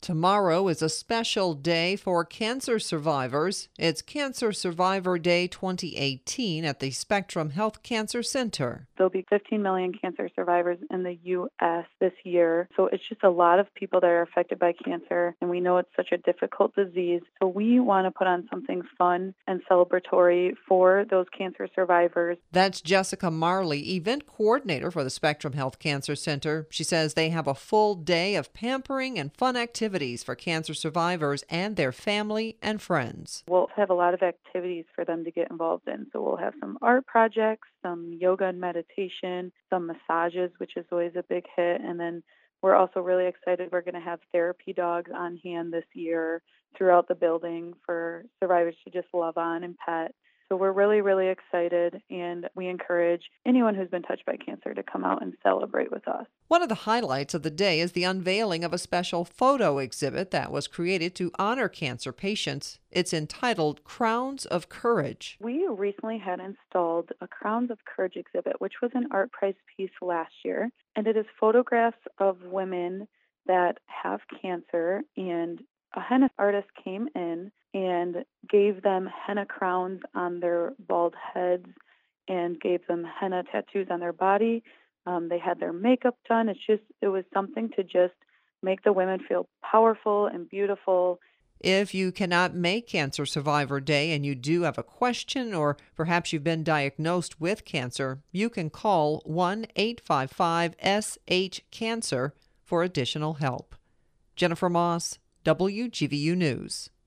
Tomorrow is a special day for cancer survivors. It's Cancer Survivor Day 2018 at the Spectrum Health Cancer Center. There'll be 15 million cancer survivors in the U.S. this year. So it's just a lot of people that are affected by cancer, and we know it's such a difficult disease. So we want to put on something fun and celebratory for those cancer survivors. That's Jessica Marley, event coordinator for the Spectrum Health Cancer Center. She says they have a full day of pampering and fun activities for cancer survivors and their family and friends. We'll have a lot of activities for them to get involved in. So we'll have some art projects, some yoga and meditation, some massages, which is always a big hit. And then we're also really excited. We're going to have therapy dogs on hand this year throughout the building for survivors to just love on and pet. So we're really, really excited, and we encourage anyone who's been touched by cancer to come out and celebrate with us. One of the highlights of the day is the unveiling of a special photo exhibit that was created to honor cancer patients. It's entitled Crowns of Courage. We recently had installed a Crowns of Courage exhibit, which was an art prize piece last year, and it is photographs of women that have cancer, and a henna artist came in and gave them henna crowns on their bald heads and gave them henna tattoos on their body. They had their makeup done. It was something to just make the women feel powerful and beautiful. If you cannot make Cancer Survivor Day and you do have a question, or perhaps you've been diagnosed with cancer, you can call 1-855-SH-CANCER for additional help. Jennifer Moss, WGVU News.